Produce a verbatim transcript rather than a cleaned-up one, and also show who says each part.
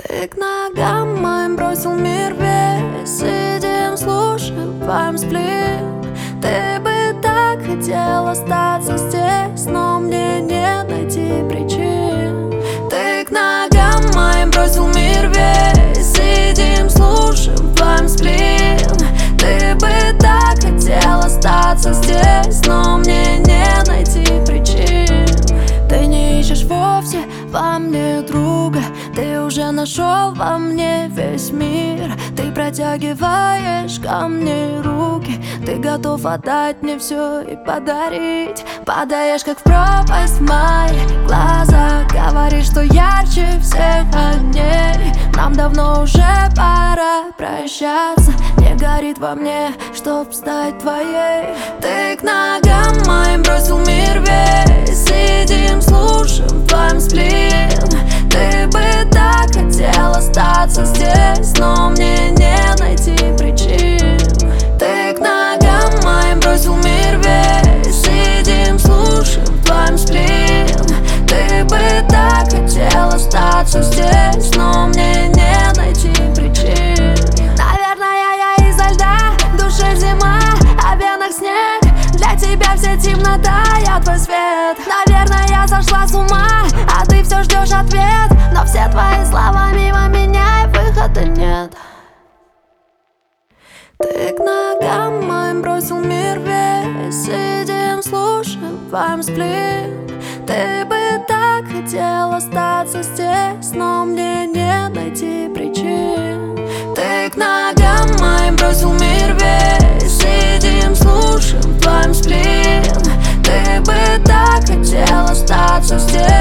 Speaker 1: Ты к ногам моим бросил мир весь. Сидим, слушаем, поем сплин. Ты бы так хотел остаться здесь, но мне не найти причин. Ты к ногам моим бросил мир весь. Сидим, слушаем, поем сплин. Ты бы так хотел остаться здесь, но мне не найти причин. Ты не ищешь вовсе во мне друга, ты уже нашел во мне весь мир. Ты протягиваешь ко мне руки, ты готов отдать мне все и подарить. Падаешь, как в пропасть в мои глаза, говоришь, что ярче всех огней. Нам давно уже пора прощаться, не горит во мне, чтоб стать твоей. Ты к ногам моим бросил мир весь. Сидим, слушаем, твоим сплин. Ты бы так хотел остаться здесь, но мне не найти причин. Ты к ногам моим бросил мир весь. Сидим, слушаем, твоим сплин. Ты бы так хотел остаться здесь, но мне не найти причин. Наверное, я изо льда, в душе зима, а в венах снег. Для тебя вся темнота, я твой свет. Наверное, я сошла с ума, а ты все ждешь ответ. Но все твои слова мимо меня, и выхода нет. Ты к ногам моим бросил мир весь. Сидим, слушаем, поем сплин. Ты бы так хотел остаться здесь, но мне не найти причин. Ты к ногам моим бросил мир весь. Сидим, слушаем, твоим сплин. Ты бы так хотел остаться здесь.